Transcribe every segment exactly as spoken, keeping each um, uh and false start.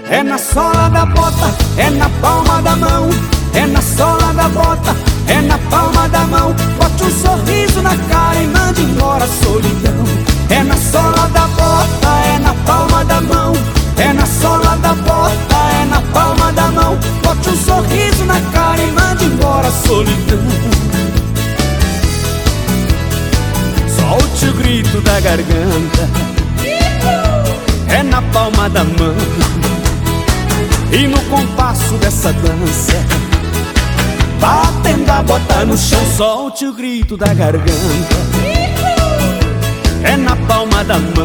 É na sola da bota, é na palma da mão. É na sola da bota, é na palma da mão. Bote um sorriso na cara e mande embora a solidão. É na sola da bota, é na palma da mão. É na sola da bota, é na palma da mão. Bote um sorriso na cara e mande embora a solidão. Solte o grito da garganta, é na palma da mão. E no compasso dessa dança, batendo a bota no chão, solte o grito da garganta, é na palma da mão.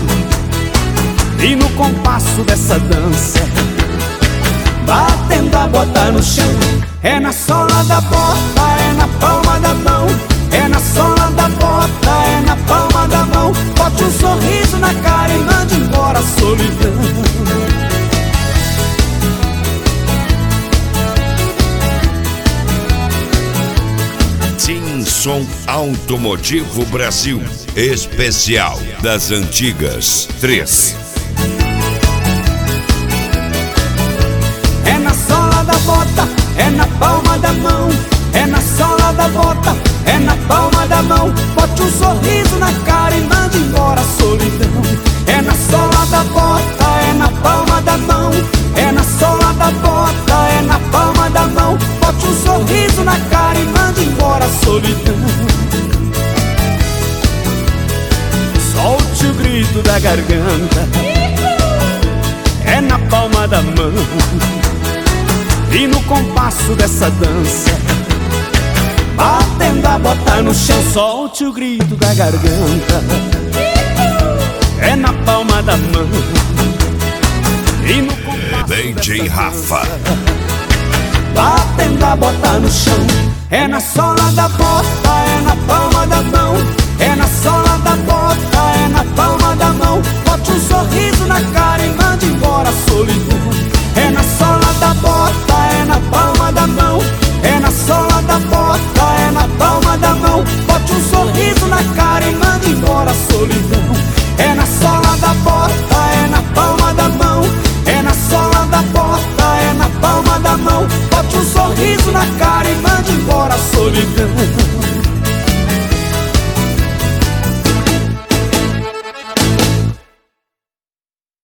E no compasso dessa dança, batendo a bota no chão. É na sola da bota, é na palma da mão. É na sola da bota, é na palma da mão. Bote um sorriso na cara e mande embora a solidão. Som Automotivo Brasil, especial das antigas três. É na sola da bota, é na palma da mão. É na sola da bota, é na palma da mão. Bote um sorriso na cara e mande embora a solidão. É na sola da bota, é na palma da mão. É na sola da bota, é na palma da mão. Bote um sorriso na cara e mande embora a solidão. Solte o grito da garganta, é na palma da mão. E no compasso dessa dança, batendo a bota no chão, solte o grito da garganta, é na palma da mão. E no compasso D J Rafa, batendo a bota no chão. É na sola da bota,